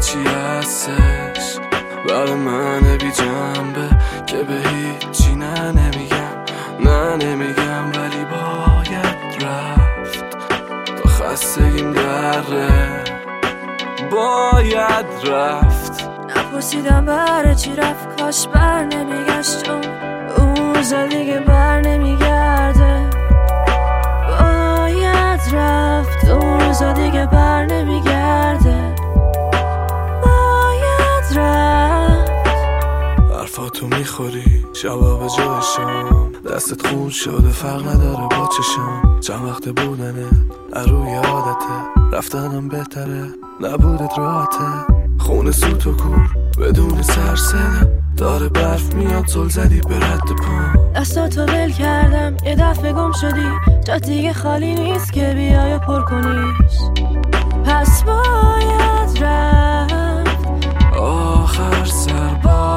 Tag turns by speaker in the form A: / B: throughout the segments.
A: چی هستش برای من بی جنبه که به هیچی نمیگم ولی باید رفت تا خستگیم دره باید رفت.
B: نپرسیدم برای چی رفت کاش بر نمیگشت چون اون روزا دیگه بر نمیگرده. باید رفت اون روزا دیگه بر نمیگرده. باید رفت.
A: حرفاتو میخوری شبا به جای شام دستت خون شده فرق نداره با چشم. چند وقت بودنه روی عادته رفتنم بهتره نبودت راحته. خونه سوت و کور بدون سرسنه داره برف میاد زل زدی به رد پا.
B: دستاتو ول کردم یه دفعه گم شدی جا دیگه خالی نیست که بیای پر کنیش. پس باید رفت
A: آخر سر با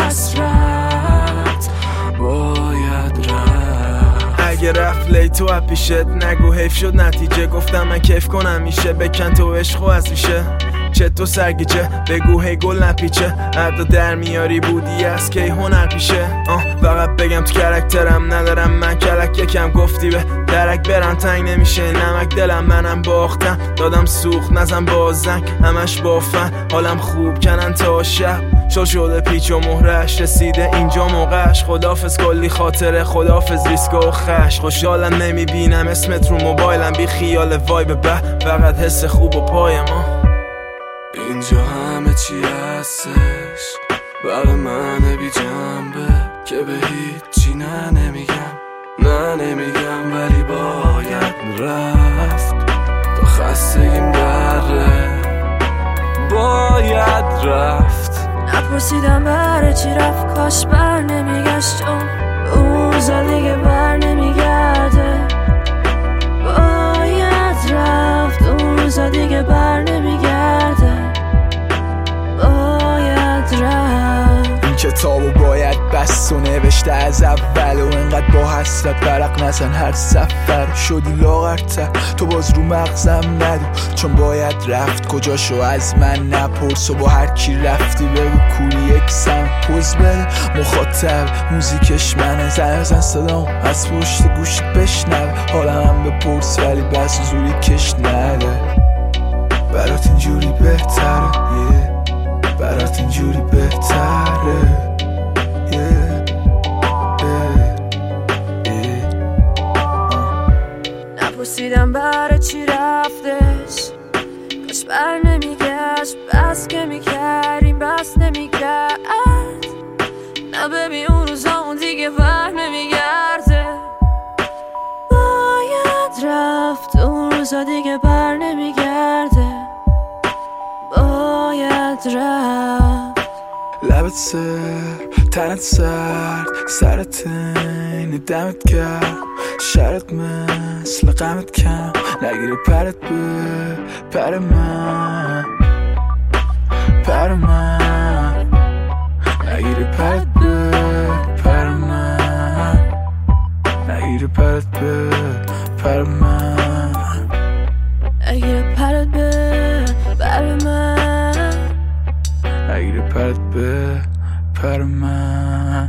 A: حسرت باید رفت.
C: اگه رفت لیتو اپیشت نگو حیف شد نتیجه. گفتم من کیف کنم میشه بکن تو عشقو از میشه چطور سرگیجه بگو هی گل نپیچه. عدا در میاری بودی از کی هنر پیشه. فقط بگم تو کرکترم ندارم من کلک یکم گفتی به درک برم تنگ نمیشه نمک دلم منم باختم دادم سوخت نزن با زنگ همش بافن حالم خوب کنن تا شب شل شده پیچ و مهرش رسیده اینجا موقعش. خدافز کلی خاطره خدافز ریسک و خش. خوشحالم نمیبینم اسمت رو موبایلم بی خیال وایب به فقط حس خوب و پای ما.
A: اینجا همه چی هستش برای من بی جنبه که به هیچی نمیگم ولی باید رفت تا خستگیم دره باید رفت.
B: نپرسیدم برای چی رفت کاش بر نمیگشت چون اون روزا دیگه بر نمیگرده. باید رفت اون روزا دیگه بر نمیگرده. باید رفت.
D: این کتابو باید بست و نوشته از اول و انقدر با حسرت برق نزن هر سفر شدی لاغرتر تو باز رو مغزم ندو چون باید رفت. کجاشو از من نپرس و با هر کی رفتی بگو کوری یک سم پوز بده مخاطب موزیکش منه زن صدام از پشت گوشت بشنوه حالم هم بپرس ولی بس زوری کش نده. برات اینجوری بهتره برات اینجوری بهتره
B: نپرسیدم برای چی رفتش کاش بر نمیگشت بس که میکردیم بس نمیکرد نه ببین اون روزامون دیگه بر نمیگرده. باید رفت اون روزا دیگه بر نمیگرده. باید رفت.
D: لبت سر تنت سرد سرت این دمت کرد شرط مثل غمت کم نگیری پرت به پر من نگیری پرت به پر من نگیری پرت به پر من
B: نگیری پرت به پر من
D: نگیری پرت به پر من.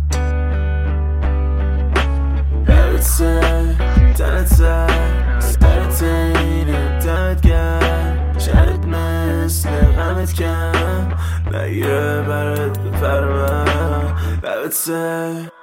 C: لبت سر تنت سر سرت اینه دمت گرم شرط مثل غمت کم نگیره برات به پر من. لبت سر